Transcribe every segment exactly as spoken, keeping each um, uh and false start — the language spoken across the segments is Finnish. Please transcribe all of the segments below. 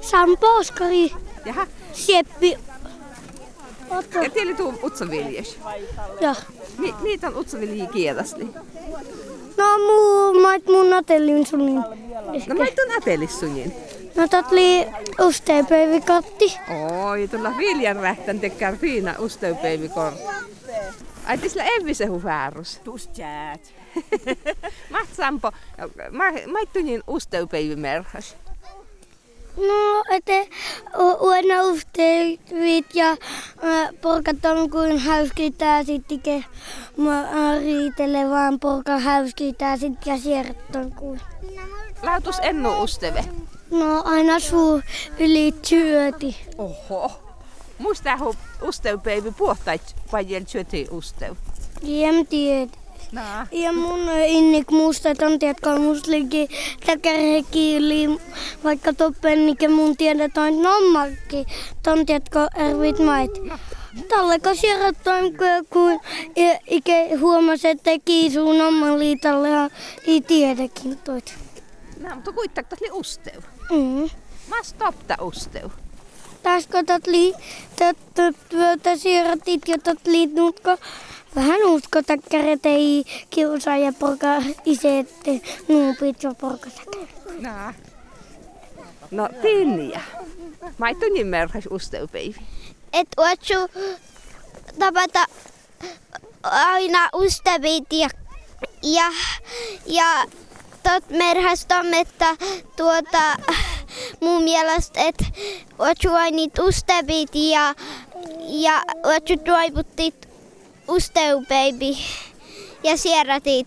Sampo, Oskari, Jaha. Sieppi. Otto. Ja teillä tuu utsaviljes. Joo. Mi Mitä on utsavilji kiedasli? No muu, mait mun atellin sunin. No mä et on atelissunin. No tot li usteipäivikatti. Oi, tulla viljan rähtän tekkää fiina usteupäivikor. Ai tisla evvisehu väärus. Tus jäät. Maht Sampo, mä et tunin usteupäivimerhas. No, ete uena usteivit ja porkat on kuin häyskitää sittikin. Mä riitele vaan porka häyskitää sit ja sierton kuin. Lautus ennu usteve. No aina suu yli työti. Oho. Musta hu usteupäivi puhtait vajel syöti usteu. Jem tiedä. Naa. Ja mun innik musta tontiatkaan muslikin täkärhekiili, vaikka toppennike mun tiedetään nommarki tontiatko ervit mait. Talleko sierrattoin kun ike huomasi, että kiisuu nommaliitalle ja ei tiedäkin toit. No, mutta kuitenkin oli usteu. Mm. Mä stopta usteu. Täskö tot lii, tätä sierratit ja tot liitnutko vähän usko täkkäret ei kiusaa ja porka ise, että nuupit ja porka täkkäret. Naa. No, Tinja. Mä et tunnin merhas usteupäivi. Et ootsu tapata aina ustavit ja, ja, ja tot merhastom, että tuota mun mielestä, että ootsu aina ustavit ja, ja ootsu toivuttit usteupäivi ja sieratit,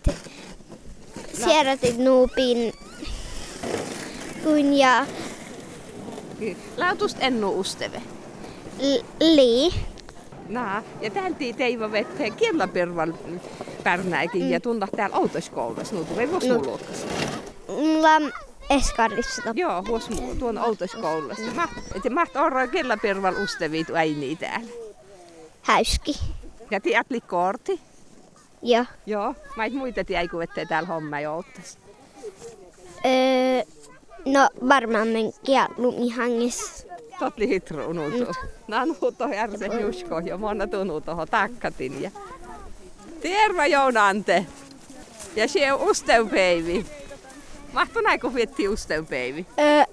sieratit nuupin kun ja Lautust ennu usteve. li. Naa. Ja täälti teiva vette kielapirval pärnäikin ja tunna täällä autoskoulussa. Nuutu ei vuosi muu luokkas. Mulla on eskarissa. Joo, vuosi muu tuon autoskoulussa. Mä, et maht orra kielapirval ustevit äini täällä. Häyski. Ja tiedät kortti. Joo. Joo. Mä et muita tiedä, kun ettei täällä homma jo ottais. Öö, no varmaan menkin lumihangissa. Totli hitru nuutu. Nää nuuto järsen jusko ja monna tunuu tohon takkatin. Ja... Terve Jounante! Ja se on usteupäivi. Mahtu näin, kun vietti usteupäivi. Öö,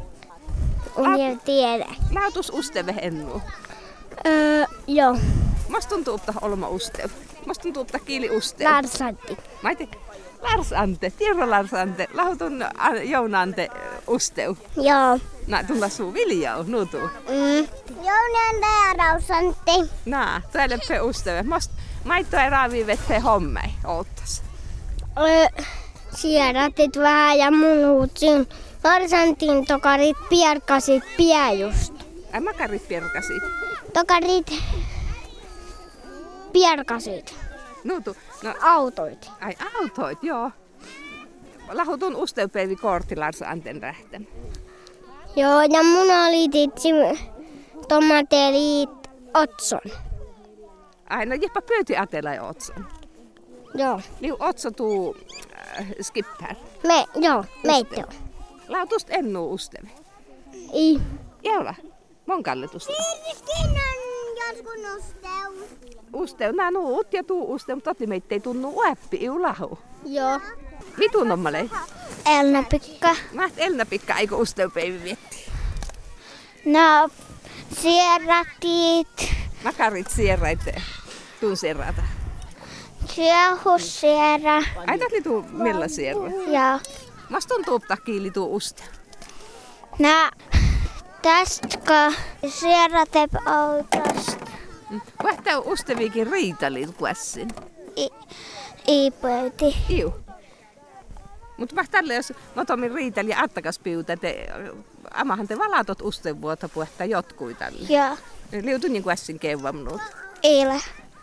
en tiedä. Lautus usteve ennu. Öö, joo. Must tuntuu, että olma usteu. Must tuntuu, että kiili usteu. Larsantti. Mä ite, Lars Ante, tiedä Lars Ante, lautun Jounante usteu. Joo. Nää tulla suu viljau, nuutu. Mm. Jounante ja Rausantti. Naa, täällä pe usteve. Must, maitto ei raavi vette hommei, oottas. Öö, sieratit vähän ja mun uutsin. Larsantin tokarit pierkasit piäjust. Ai makarit pierkasit. Tokarit pierkasit. Nuutu, no Autoit. ai autoit, joo. Lahutun usteupäivi kortti Lars Anten rähtän. Joo, ja mun oli titsi tomatelit otson. Ai no jeppa pöyti atela ja otson. Joo. Liu otso tuu äh, skippär. Me, joo, meitä on. Lautust ennu usteve. Ei. Jävla, mon kalletusta. Virkin on jotkun usteu. Usteu, nää nuut ja tuu usteu, mutta totti meitä ei tunnu uäppi iu lahu. Joo. Vitun ommalei. Elna Pikka. Mä et Elna Pikka, eikö usteupäivi vietti. No, sieratit. Makarit sierrait tuun sierrata. Siehusiera. Ai tatli tuu millä sierra. Joo. Mas tuntuu, että kiili tuu usteu. No, tästä sieratep autosta. Vähtää usteviikin riitalit kuessin. Ei pöyti. Iu. Mutta mä tälle, jos mä tomin riitali ja attakas piuta, te amahan te valatot ustevuota puhetta jotkui tälle. Joo. Liutu niin kuessin kevvamnuut. Ei ole.